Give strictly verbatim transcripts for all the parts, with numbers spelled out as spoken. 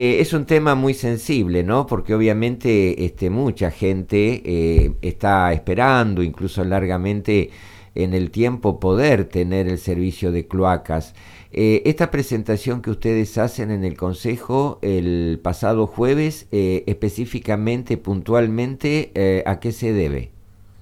Eh, es un tema muy sensible, ¿no? Porque obviamente este, mucha gente eh, está esperando, incluso largamente en el tiempo, poder tener el servicio de cloacas. Eh, esta presentación que ustedes hacen en el Consejo el pasado jueves, eh, específicamente, puntualmente, eh, ¿a qué se debe?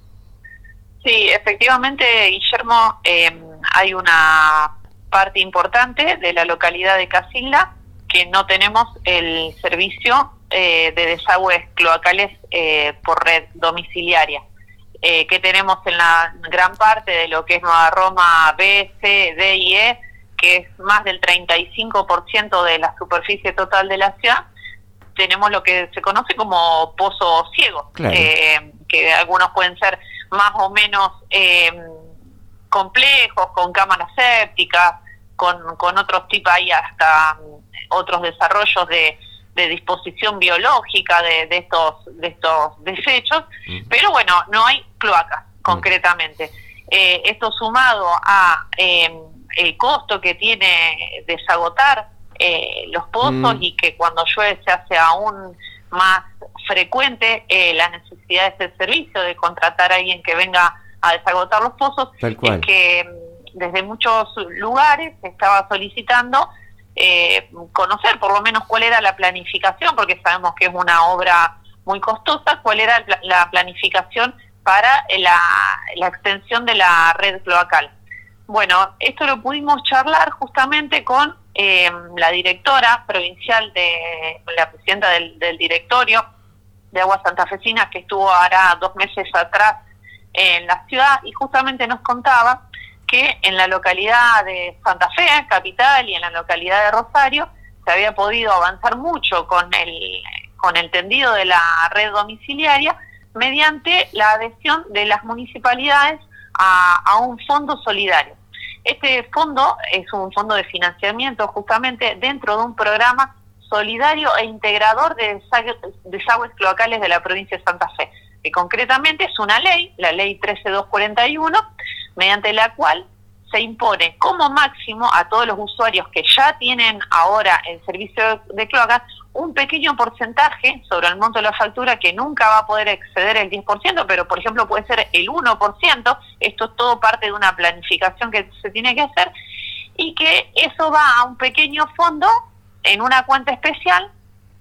Sí, efectivamente, Guillermo, eh, hay una parte importante de la localidad de Casilda que no tenemos el servicio eh, de desagües cloacales eh, por red domiciliaria, eh, que tenemos en la gran parte de lo que es Nueva Roma B, C, D y E, que es más del treinta y cinco por ciento de la superficie total de la ciudad. Tenemos lo que se conoce como pozo ciego, Claro. eh, que algunos pueden ser más o menos eh, complejos, con cámaras sépticas, con, con otros tipos, hay hasta otros desarrollos de, de disposición biológica de, de estos de estos desechos, uh-huh. Pero bueno, no hay cloacas, uh-huh. concretamente. Eh, esto sumado a eh, el costo que tiene desagotar eh, los pozos, uh-huh. y que cuando llueve se hace aún más frecuente eh, la necesidad de ese servicio, de contratar a alguien que venga a desagotar los pozos, Tal cual. Es que desde muchos lugares se estaba solicitando eh, conocer por lo menos cuál era la planificación, porque sabemos que es una obra muy costosa, cuál era la planificación para la, la extensión de la red cloacal. Bueno, esto lo pudimos charlar justamente con eh, la directora provincial, de la presidenta del, del directorio de Aguas Santafesinas, que estuvo ahora dos meses atrás en la ciudad, y justamente nos contaba que en la localidad de Santa Fe, capital, y en la localidad de Rosario, se había podido avanzar mucho con el, con el tendido de la red domiciliaria mediante la adhesión de las municipalidades a, a un fondo solidario. Este fondo es un fondo de financiamiento justamente dentro de un programa solidario e integrador de desagües cloacales de la provincia de Santa Fe, que concretamente es una ley, la ley trece mil doscientos cuarenta y uno, mediante la cual se impone como máximo a todos los usuarios que ya tienen ahora el servicio de cloacas un pequeño porcentaje sobre el monto de la factura, que nunca va a poder exceder el diez por ciento, pero por ejemplo puede ser el uno por ciento. Esto es todo parte de una planificación que se tiene que hacer, y que eso va a un pequeño fondo en una cuenta especial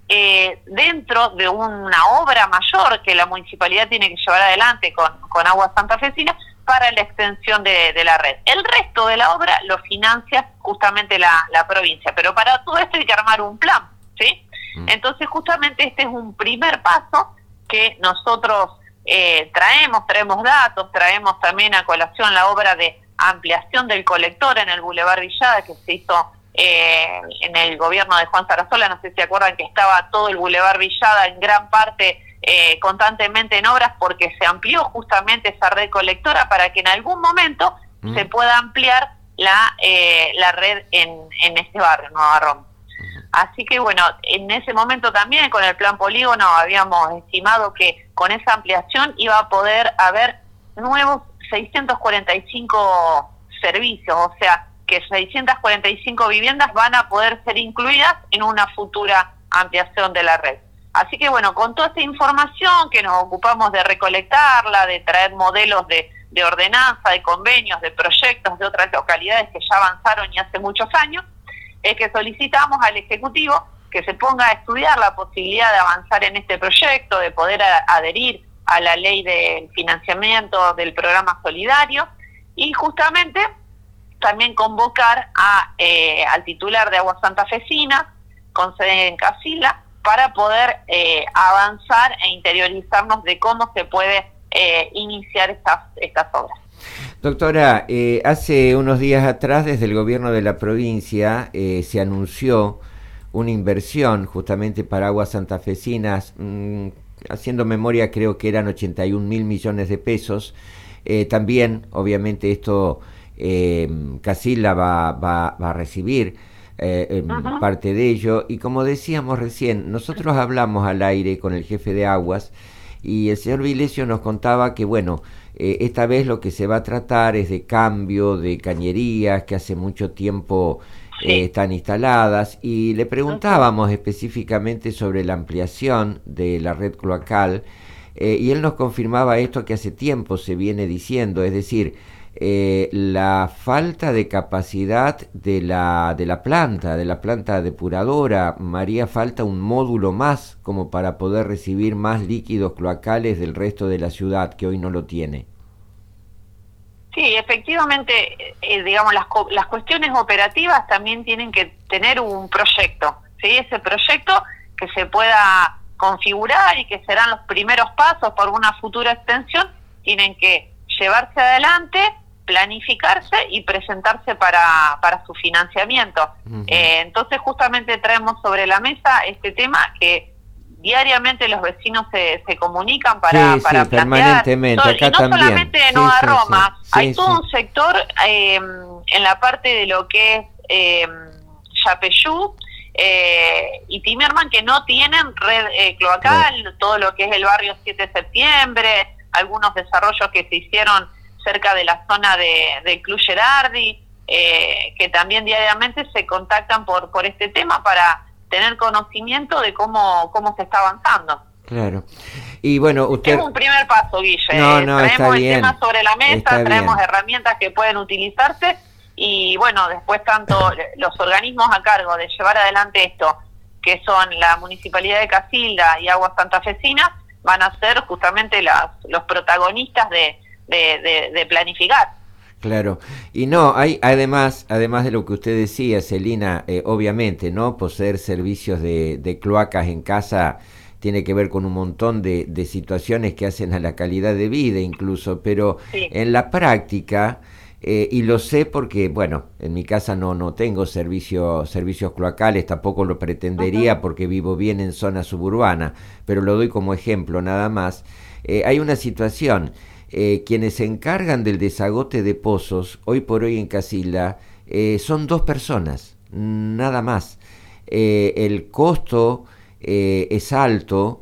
eh, dentro de una obra mayor que la municipalidad tiene que llevar adelante con, con Aguas Santafesinas para la extensión de, de la red. El resto de la obra lo financia justamente la, la provincia, pero para todo esto hay que armar un plan, ¿sí? Mm. Entonces justamente este es un primer paso que nosotros eh, traemos, traemos datos, traemos también a colación la obra de ampliación del colector en el Boulevard Villada, que se hizo eh, en el gobierno de Juan Sarasola. No sé si se acuerdan que estaba todo el Boulevard Villada en gran parte Eh, constantemente en obras, porque se amplió justamente esa red colectora para que en algún momento mm. se pueda ampliar la eh, la red en, en este barrio, Nueva Roma. Mm. Así que bueno, en ese momento también con el plan polígono habíamos estimado que con esa ampliación iba a poder haber nuevos seiscientos cuarenta y cinco servicios, o sea que seiscientas cuarenta y cinco viviendas van a poder ser incluidas en una futura ampliación de la red. Así que bueno, con toda esta información que nos ocupamos de recolectarla, de traer modelos de, de ordenanza, de convenios, de proyectos de otras localidades que ya avanzaron y hace muchos años, es que solicitamos al Ejecutivo que se ponga a estudiar la posibilidad de avanzar en este proyecto, de poder a, adherir a la ley del financiamiento del programa solidario, y justamente también convocar a, eh, al titular de Aguas Santafesinas, con sede en Casilda, para poder eh, avanzar e interiorizarnos de cómo se puede eh, iniciar estas, estas obras. Doctora, eh, hace unos días atrás desde el gobierno de la provincia eh, se anunció una inversión justamente para Aguas Santafesinas, mmm, haciendo memoria creo que eran ochenta y un mil millones de pesos. Eh, también, obviamente, esto eh, Casilda va, va, va a recibir Eh, uh-huh. parte de ello, y como decíamos recién, nosotros hablamos al aire con el jefe de Aguas y el señor Vilesio nos contaba que bueno, eh, esta vez lo que se va a tratar es de cambio de cañerías que hace mucho tiempo sí. eh, están instaladas, y le preguntábamos uh-huh. específicamente sobre la ampliación de la red cloacal, eh, y él nos confirmaba esto que hace tiempo se viene diciendo, es decir, eh, la falta de capacidad de la, de la planta, de la planta depuradora. María, falta un módulo más como para poder recibir más líquidos cloacales del resto de la ciudad, que hoy no lo tiene. Sí, efectivamente, eh, digamos, las, las cuestiones operativas también tienen que tener un proyecto, ¿sí? Ese proyecto que se pueda configurar y que serán los primeros pasos por una futura extensión, tienen que llevarse adelante, planificarse y presentarse para, para su financiamiento. Uh-huh. Eh, entonces, justamente traemos sobre la mesa este tema que diariamente los vecinos se, se comunican para, sí, para sí, plantear, permanentemente, todo, acá y no también. solamente en sí, Nueva sí, Roma, sí, hay sí, todo sí. un sector eh, en la parte de lo que es eh, Yapeyú eh, y Timerman que no tienen red eh, cloacal, claro. Todo lo que es el barrio siete de septiembre, algunos desarrollos que se hicieron cerca de la zona de, de Club Gerardi, eh, que también diariamente se contactan por, por este tema para tener conocimiento de cómo, cómo se está avanzando. Claro. Y bueno, usted... Es un primer paso, Guille. No, no, traemos está el bien. tema sobre la mesa, Está traemos bien. herramientas que pueden utilizarse y bueno, después tanto los organismos a cargo de llevar adelante esto, que son la Municipalidad de Casilda y Aguas Santafesinas, van a ser justamente las, los protagonistas de, de, de, de planificar. Claro, y no, hay además, además de lo que usted decía, Celina, eh, obviamente, ¿no? Poseer servicios de, de cloacas en casa tiene que ver con un montón de, de situaciones que hacen a la calidad de vida incluso, pero sí. En la práctica, eh, y lo sé porque, bueno, en mi casa no, no tengo servicio, servicios cloacales, tampoco lo pretendería uh-huh. porque vivo bien en zona suburbana, pero lo doy como ejemplo nada más. Eh, hay una situación... Eh, quienes se encargan del desagote de pozos, hoy por hoy en Casilda, eh, son dos personas, nada más. Eh, el costo eh, es alto,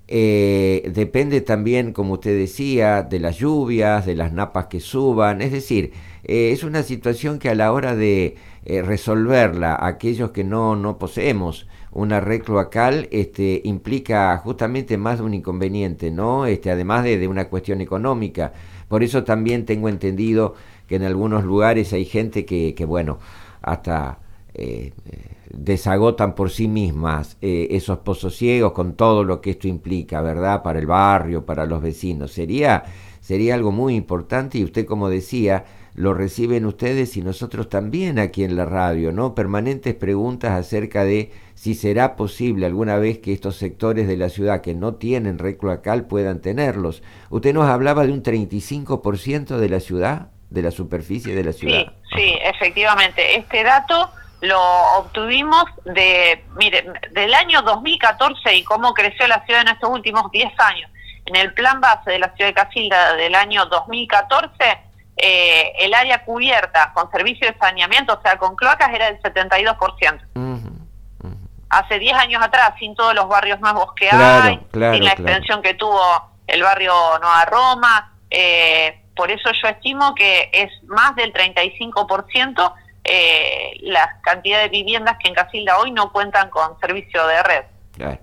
eh, depende también, como usted decía, de las lluvias, de las napas que suban, es decir, eh, es una situación que a la hora de eh, resolverla, aquellos que no, no poseemos una red cloacal, este, implica justamente más de un inconveniente, ¿no? Este, además de, de una cuestión económica. Por eso también tengo entendido que en algunos lugares hay gente que, que bueno, hasta eh, desagotan por sí mismas eh, esos pozos ciegos con todo lo que esto implica, ¿verdad? Para el barrio, para los vecinos. Sería, sería algo muy importante y usted, como decía, lo reciben ustedes y nosotros también aquí en la radio, ¿no? Permanentes preguntas acerca de si será posible alguna vez que estos sectores de la ciudad que no tienen red cloacal puedan tenerlos. Usted nos hablaba de un treinta y cinco por ciento de la ciudad, de la superficie de la ciudad. Sí, sí, efectivamente. Este dato lo obtuvimos de, mire, del año dos mil catorce y cómo creció la ciudad en estos últimos diez años. En el plan base de la ciudad de Casilda del año dos mil catorce, eh, el área cubierta con servicio de saneamiento, o sea, con cloacas, era del setenta y dos por ciento. Uh-huh, uh-huh. Hace diez años atrás, sin todos los barrios nuevos que claro, hay, claro, sin la claro. extensión que tuvo el barrio Nueva Roma, eh, por eso yo estimo que es más del treinta y cinco por ciento eh, la cantidad de viviendas que en Casilda hoy no cuentan con servicio de red. Claro.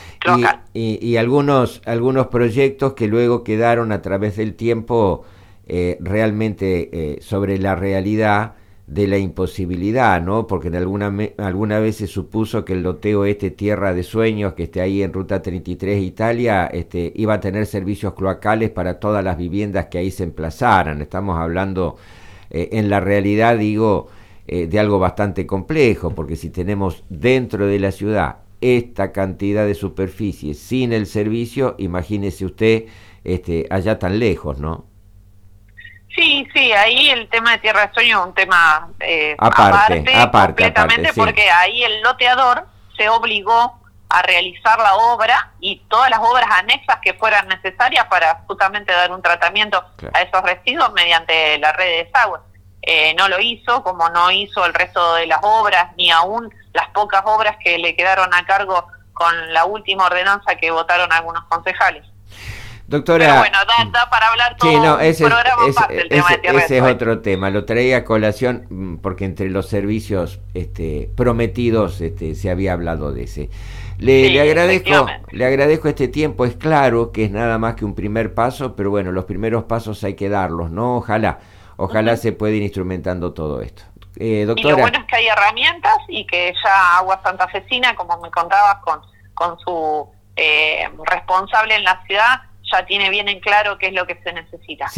Y, y, y algunos, algunos proyectos que luego quedaron a través del tiempo eh, realmente eh, sobre la realidad de la imposibilidad, ¿no? Porque en alguna, alguna vez se supuso que el loteo este Tierra de Sueños, que esté ahí en Ruta treinta y tres Italia, este, iba a tener servicios cloacales para todas las viviendas que ahí se emplazaran. Estamos hablando, eh, en la realidad, digo, eh, de algo bastante complejo, porque si tenemos dentro de la ciudad esta cantidad de superficie sin el servicio, imagínese usted este, allá tan lejos, ¿no? Sí, sí, ahí el tema de Tierra de Sueño es un tema eh, aparte, aparte, aparte, completamente, aparte, sí. Porque ahí el loteador se obligó a realizar la obra y todas las obras anexas que fueran necesarias para justamente dar un tratamiento claro. a esos residuos mediante la red de desagüe. Eh, no lo hizo, como no hizo el resto de las obras, ni aún las pocas obras que le quedaron a cargo con la última ordenanza que votaron algunos concejales. Doctora, pero bueno, da, da para hablar todo sí, no, un ese, programa ese, aparte el tema ese, de Tierra ese del es Fuego. otro tema. Lo traía a colación porque entre los servicios este, prometidos este, se había hablado de ese. Le, Sí, le agradezco, le agradezco este tiempo. Es claro que es nada más que un primer paso, pero bueno, los primeros pasos hay que darlos, ¿no? Ojalá, ojalá uh-huh. se pueda ir instrumentando todo esto. Eh, doctora. Y lo bueno es que hay herramientas y que ya Agua Santafesina, como me contabas, con, con su eh, responsable en la ciudad, ya tiene bien en claro qué es lo que se necesita. Sí.